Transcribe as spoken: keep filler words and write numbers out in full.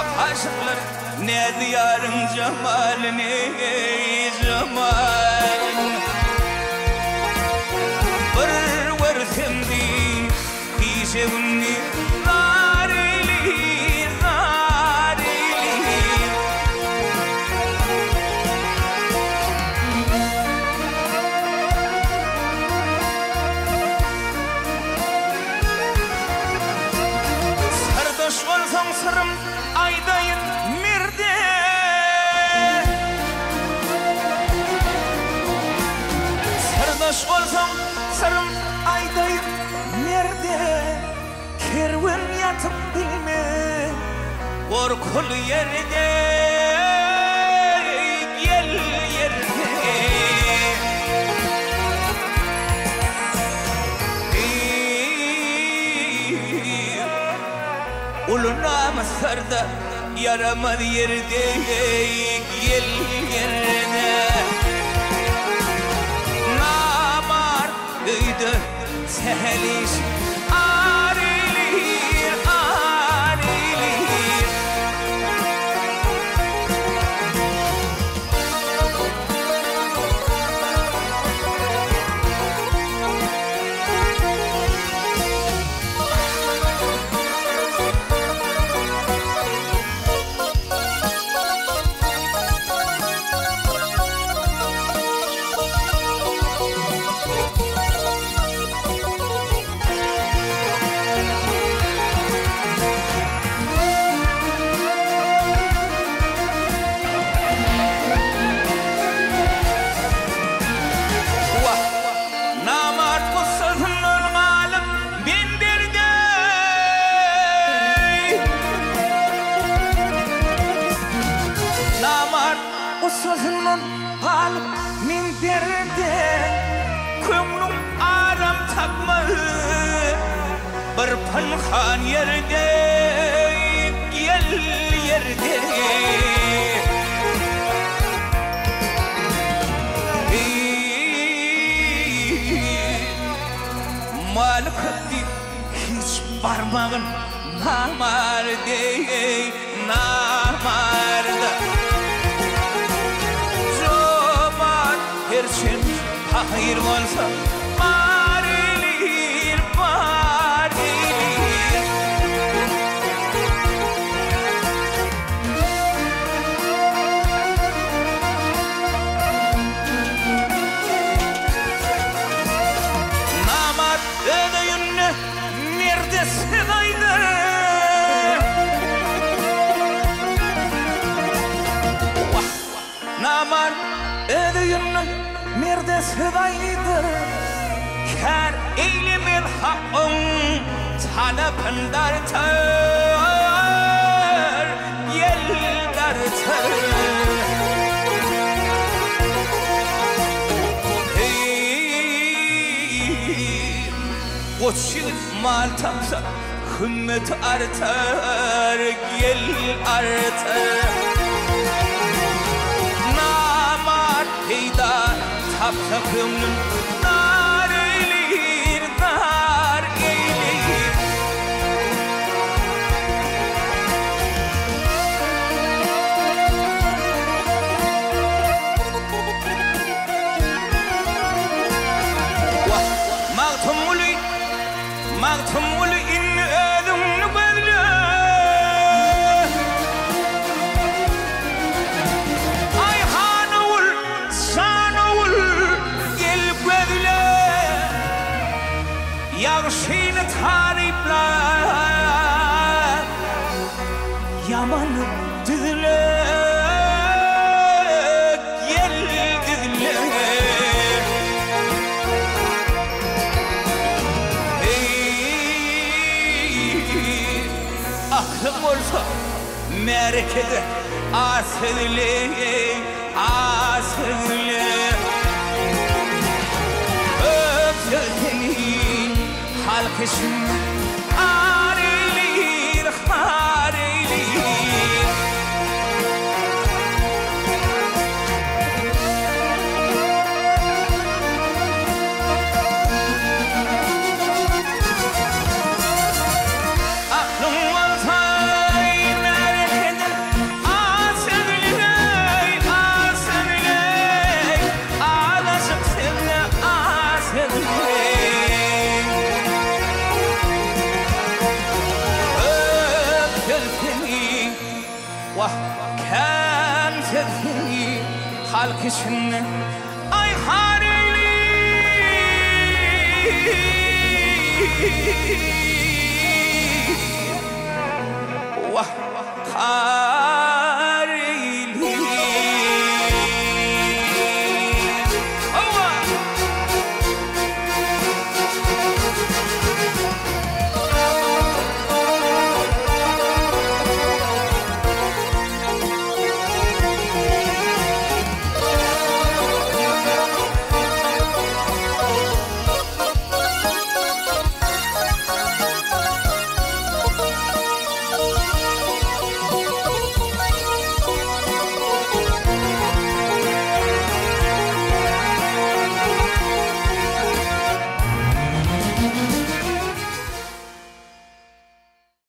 aşıklar ne diyarın cemal ne cemal bir versemdi pişevni narili narili sardaş olsam sırım aydayın mirde sardaş olsam sırım aydayın mirde kervan yatıp bilme korkulu yerde gel yerde uluna masarda yaramadı yerde gel yerde namar duydu seheliş arilir arilir sözünün alıp minderinde kömlüm aram takmağı bir pınhan yerde gel yerde malıkıttı hiç parmağın namarde namarda Erçin hayır olsa marilir marilir namar ödeyünne nerede sedaydı namar ödeyünne Mirde sedaydı kar eylemin hakkın talabın dartar yel dartar o çiğit mal tapsa hümmet artar yel artar namar peyda tapsa kömlüm nar eylir, nar eylir Mağtum uli, mağtum uli inni ödümlü bedle Ayhanı ul, sanı ul Yağışını tarifler Yamanı düzler Gel düzler Ey aklım olsa merekede asılı asılı Öpsözlenin halkışın arilir harilir Aklım olsa merekede halk için ayhaneli vah